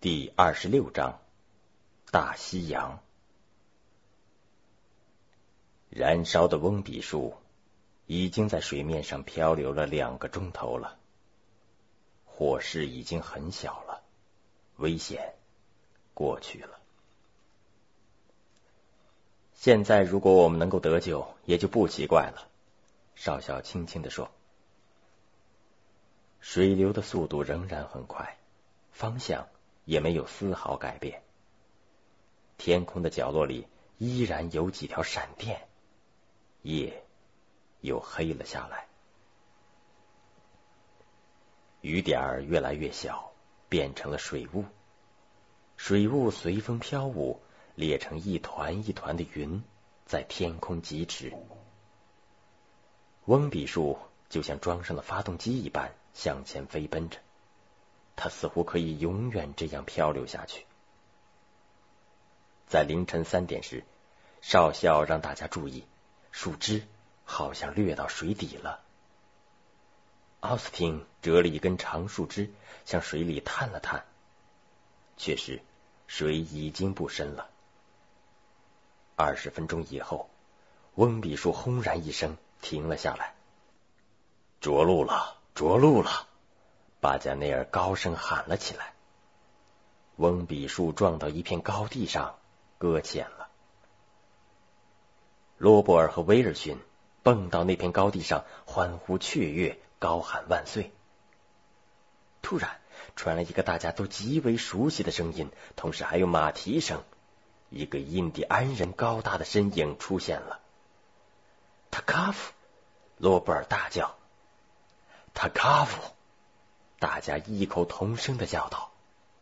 第26章大西洋。燃烧的翁比树已经在水面上漂流了2个钟头了，火势已经很小了，危险过去了。现在如果我们能够得救，也就不奇怪了，少校轻轻地说。水流的速度仍然很快，方向也没有丝毫改变。天空的角落里依然有几条闪电，夜又黑了下来。雨点越来越小，变成了水雾，水雾随风飘舞，列成一团一团的云，在天空疾驰。翁比树就像装上了发动机一般向前飞奔着，它似乎可以永远这样漂流下去。在凌晨3点时，少校让大家注意，树枝好像掠到水底了。奥斯汀折了一根长树枝向水里探了探，确实水已经不深了。20分钟以后，翁比树轰然一声停了下来。着陆了，着陆了！巴加内尔高声喊了起来。翁比树撞到一片高地上，搁浅了。罗伯尔和威尔逊蹦到那片高地上，欢呼雀跃，高喊万岁。突然传来一个大家都极为熟悉的声音，同时还有马蹄声。一个印第安人高大的身影出现了。塔卡夫！罗伯尔大叫。塔卡夫！大家异口同声地叫道。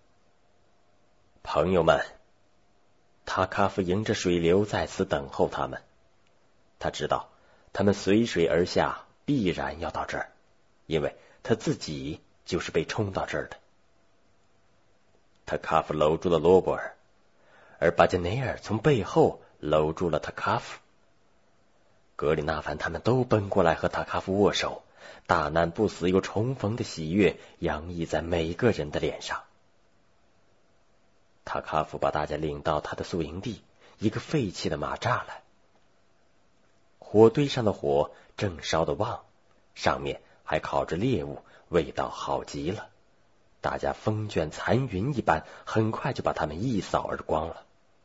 朋友们，塔卡夫迎着水流在此等候他们。他知道他们随水而下，必然要到这儿，因为他自己就是被冲到这儿的。塔卡夫搂住了罗伯尔，而巴加内尔从背后搂住了塔卡夫。格里纳凡他们都奔过来和塔卡夫握手，大难不死又重逢的喜悦洋溢在每个人的脸上。塔卡夫把大家领到他的宿营地，一个废弃的马栅栏。火堆上的火正烧得旺，上面还烤着猎物，味道好极了。大家风卷残云一般，很快就把它们一扫而光了。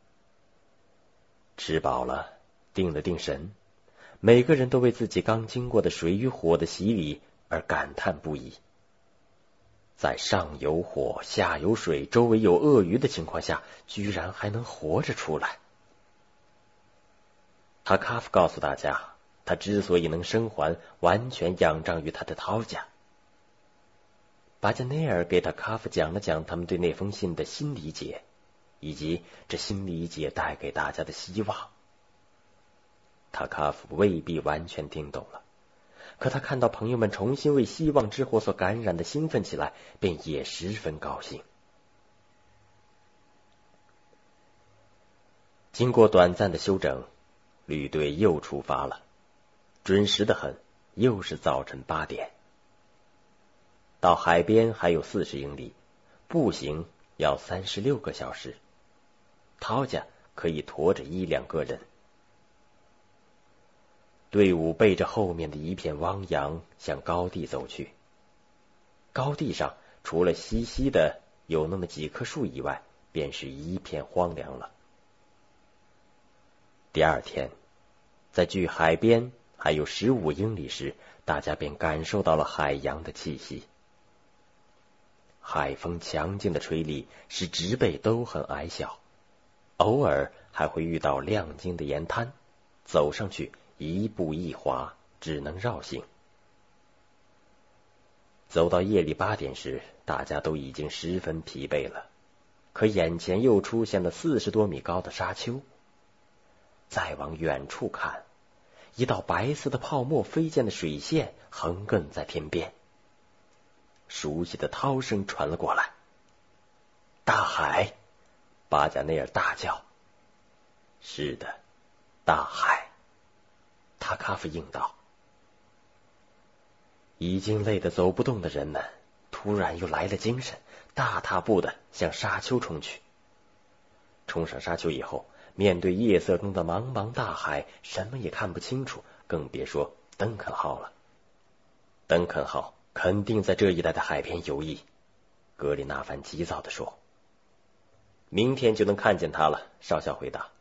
吃饱了，定了定神，每个人都为自己刚经过的水与火的洗礼而感叹不已。在上有火下有水，周围有鳄鱼的情况下，居然还能活着出来。塔卡夫告诉大家，他之所以能生还，完全仰仗于他的陶家。巴加内尔给塔卡夫讲了讲他们对那封信的新理解，以及这新理解带给大家的希望。塔卡夫未必完全听懂了，可他看到朋友们重新为希望之火所感染的兴奋起来，便也十分高兴。经过短暂的休整，旅队又出发了，准时得很，又是早晨8点。到海边还有40英里，步行要36个小时，陶家可以驮着1-2个人。队伍背着后面的一片汪洋向高地走去。高地上除了稀稀的有那么几棵树以外，便是一片荒凉了。第2天，在距海边还有15英里时，大家便感受到了海洋的气息。海风强劲的吹力使植被都很矮小，偶尔还会遇到亮晶的岩滩，走上去一步一滑，只能绕行。走到夜里8点时，大家都已经十分疲惫了，可眼前又出现了40多米高的沙丘。再往远处看，一道白色的泡沫飞溅的水线横亘在天边。熟悉的涛声传了过来。大海！巴加内尔大叫。是的，大海！塔卡夫应道。已经累得走不动的人们突然又来了精神， 大踏步的向沙丘冲去。冲上沙丘以后，面对夜色中的茫茫大海，什么也看不清楚，更别说邓肯号了。邓肯号肯定在这一带的海边游弋，格里纳凡急躁地说。明天就能看见他了，少校回答。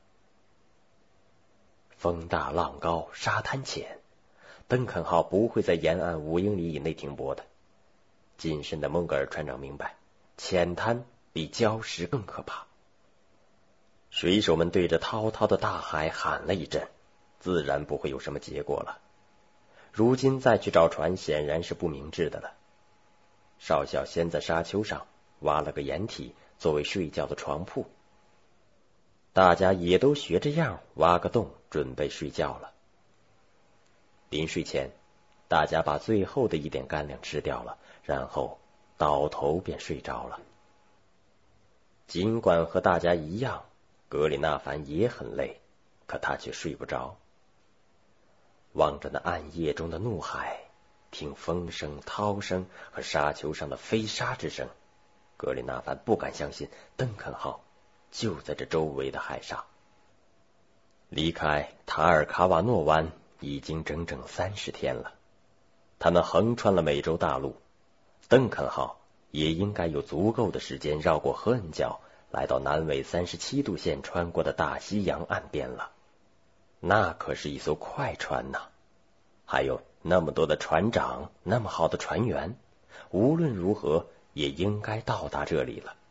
风大浪高，沙滩浅，邓肯号不会在沿岸5英里以内停泊的。谨慎的蒙格尔船长明白，浅滩比礁石更可怕。水手们对着滔滔的大海喊了一阵，自然不会有什么结果了。如今再去找船显然是不明智的了。少校先在沙丘上挖了个掩体作为睡觉的床铺，大家也都学着样挖个洞准备睡觉了。临睡前，大家把最后的一点干粮吃掉了，然后倒头便睡着了。尽管和大家一样，格里纳凡也很累，可他却睡不着。望着那暗夜中的怒海，听风声、涛声和沙丘上的飞沙之声，格里纳凡不敢相信邓肯号就在这周围的海上。离开塔尔卡瓦诺湾已经整整30天了，他们横穿了美洲大陆，邓肯号也应该有足够的时间绕过合恩角，来到南纬37度线穿过的大西洋岸边了。那可是一艘快船呐，还有那么多的船长，那么好的船员，无论如何也应该到达这里了。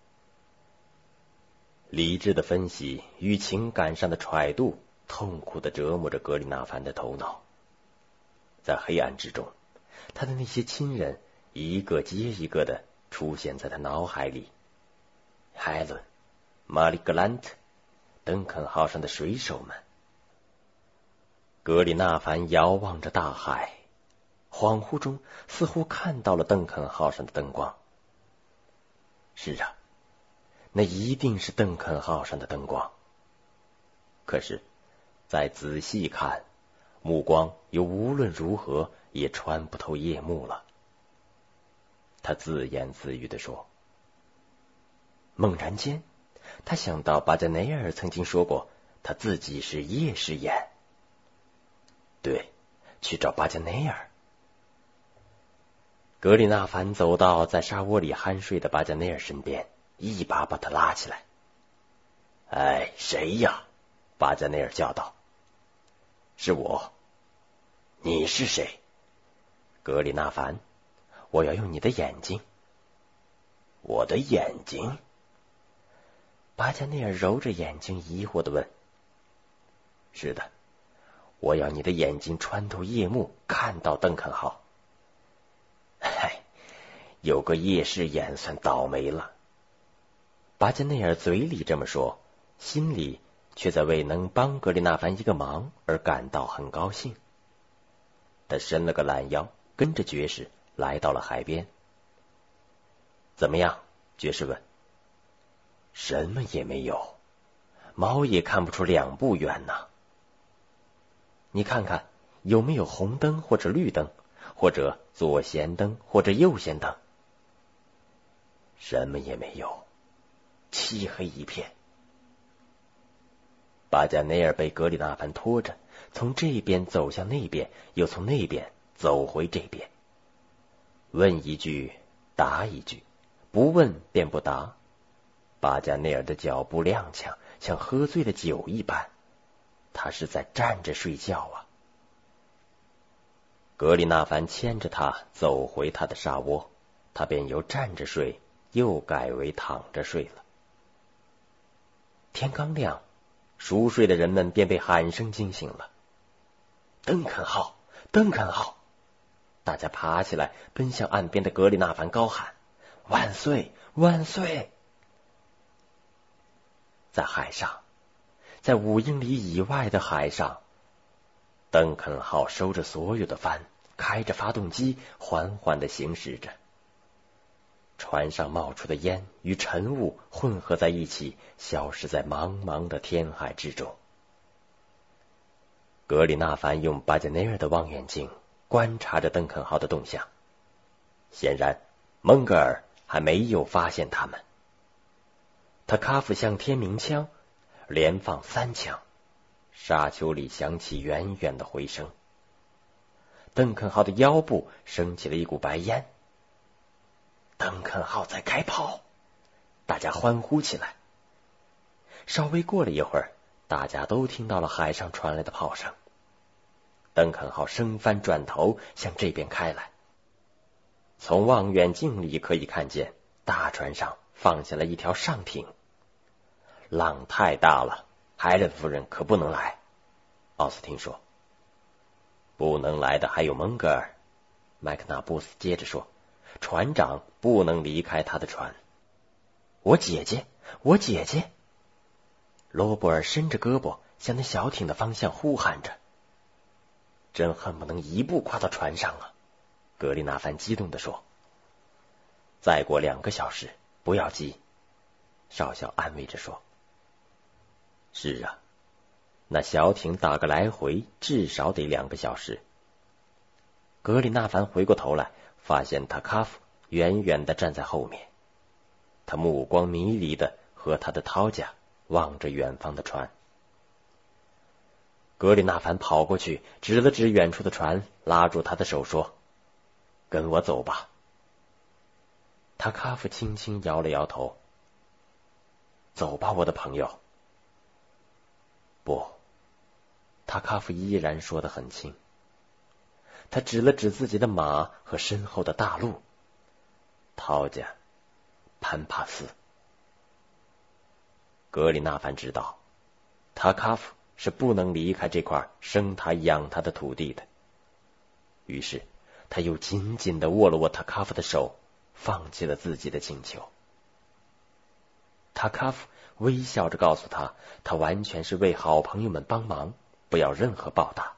理智的分析与情感上的揣度痛苦地折磨着格里纳凡的头脑。在黑暗之中，他的那些亲人一个接一个地出现在他脑海里。海伦、玛丽格兰特、邓肯号上的水手们。格里纳凡遥望着大海，恍惚中似乎看到了邓肯号上的灯光。是啊，那一定是邓肯号上的灯光。可是再仔细看，目光又无论如何也穿不透夜幕了。他自言自语地说。猛然间，他想到巴加内尔曾经说过他自己是夜视眼。对，去找巴加内尔。格里纳凡走到在沙窝里酣睡的巴加内尔身边，一把把他拉起来。哎，谁呀？巴加内尔叫道。是我。你是谁？格里纳凡，我要用你的眼睛。我的眼睛？巴加内尔揉着眼睛疑惑地问。是的，我要你的眼睛穿透夜幕，看到邓肯号。嗨，有个夜视眼算倒霉了。巴加内尔嘴里这么说，心里却在为能帮格里纳凡一个忙而感到很高兴。他伸了个懒腰，跟着爵士来到了海边。怎么样？爵士问。什么也没有，猫也看不出2步远呐。你看看有没有红灯或者绿灯，或者左舷灯或者右舷灯。什么也没有，漆黑一片。巴加内尔被格里纳凡拖着，从这边走向那边，又从那边走回这边。问一句答一句，不问便不答。巴加内尔的脚步踉跄，像喝醉了酒一般。他是在站着睡觉啊。格里纳凡牵着他走回他的沙窝，他便由站着睡又改为躺着睡了。天刚亮，熟睡的人们便被喊声惊醒了。邓肯号，邓肯号！大家爬起来，奔向岸边的格里纳凡高喊：万岁，万岁！在海上，在5英里以外的海上，邓肯号收着所有的帆，开着发动机，缓缓地行驶着。船上冒出的烟与尘雾混合在一起，消失在茫茫的天海之中。格里纳凡用巴加内尔的望远镜观察着邓肯号的动向。显然，蒙格尔还没有发现他们。塔卡夫向天鸣枪，连放3枪，沙丘里响起远远的回声。邓肯号的腰部升起了一股白烟。邓肯号在开炮，大家欢呼起来。稍微过了一会儿，大家都听到了海上传来的炮声。邓肯号升帆转头向这边开来。从望远镜里可以看见，大船上放下了一条上艇。浪太大了，海伦夫人可不能来，奥斯汀说。不能来的还有蒙格尔，麦克纳布斯接着说，船长不能离开他的船。我姐姐，我姐姐！罗伯尔伸着胳膊向那小艇的方向呼喊着。真恨不能一步跨到船上啊！格里纳凡激动地说。再过2个小时，不要急，少校安慰着说。是啊，那小艇打个来回至少得2个小时。格里纳凡回过头来，发现塔卡夫远远地站在后面，他目光迷离地和他的涛架望着远方的船。格里纳凡跑过去，指了指远处的船，拉住他的手说：“跟我走吧。”塔卡夫轻轻摇了摇头：“走吧，我的朋友。”不，塔卡夫依然说得很轻。他指了指自己的马和身后的大路，陶家、潘帕斯。格里纳凡知道，塔卡夫是不能离开这块生他养他的土地的。于是他又紧紧地握了握塔卡夫的手，放弃了自己的请求。塔卡夫微笑着告诉他，他完全是为好朋友们帮忙，不要任何报答。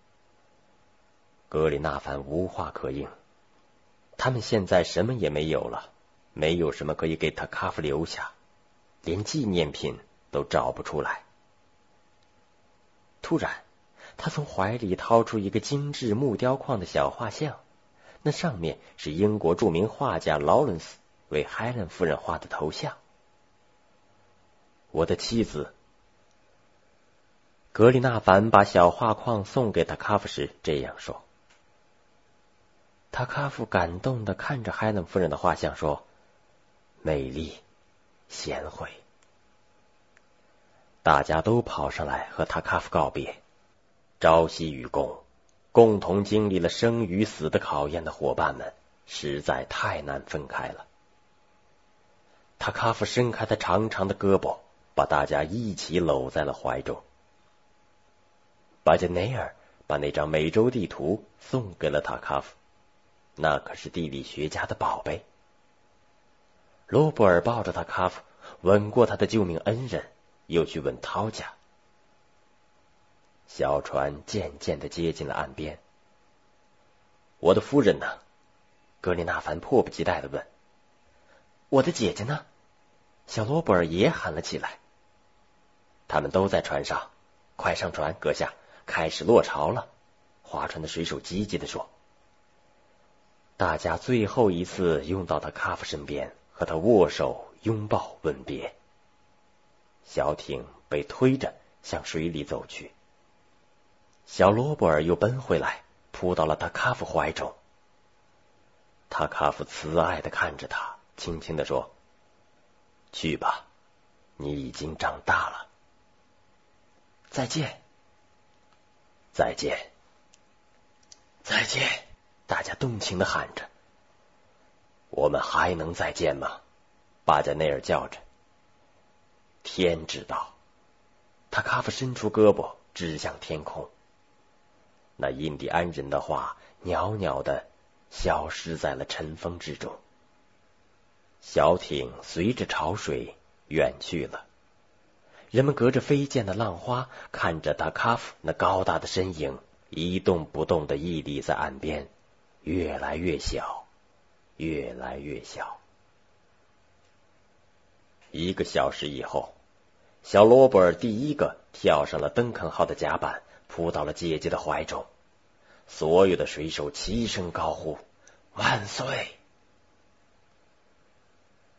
格里纳凡无话可应，他们现在什么也没有了，没有什么可以给塔卡夫留下，连纪念品都找不出来。突然，他从怀里掏出一个精致木雕框的小画像，那上面是英国著名画家劳伦斯为海伦夫人画的头像。我的妻子。格里纳凡把小画框送给塔卡夫时这样说。塔卡夫感动地看着海伦夫人的画像说：“美丽，贤惠。”大家都跑上来和塔卡夫告别。朝夕与共，共同经历了生与死的考验的伙伴们，实在太难分开了。塔卡夫伸开他长长的胳膊，把大家一起搂在了怀中。巴杰内尔把那张美洲地图送给了塔卡夫，那可是地理学家的宝贝。罗伯尔抱着塔卡夫，吻过他的救命恩人，又去吻陶家。小船渐渐地接近了岸边。我的夫人呢？格里纳凡迫不及待地问。我的姐姐呢？小罗伯尔也喊了起来。他们都在船上，快上船，阁下，开始落潮了。划船的水手积极地说。大家最后一次拥到塔卡夫身边，和他握手、拥抱、吻别。小艇被推着向水里走去。小罗伯尔又奔回来，扑到了塔卡夫怀中。塔卡夫慈爱地看着他，轻轻地说：“去吧，你已经长大了。再见，再见，再见！”大家动情地喊着。我们还能再见吗？巴加内尔叫着。天知道。塔卡夫伸出胳膊指向天空。那印第安人的话袅袅地消失在了尘风之中。小艇随着潮水远去了。人们隔着飞溅的浪花，看着塔卡夫那高大的身影一动不动地屹立在岸边，越来越小，越来越小。1个小时以后，小罗伯尔第一个跳上了登肯号的甲板，扑到了姐姐的怀中。所有的水手齐声高呼：“万岁！”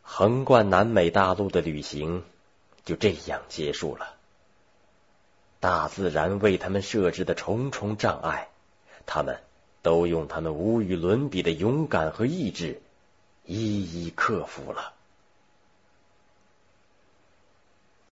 横贯南美大陆的旅行就这样结束了。大自然为他们设置的重重障碍，他们都用他们无与伦比的勇敢和意志一一克服了。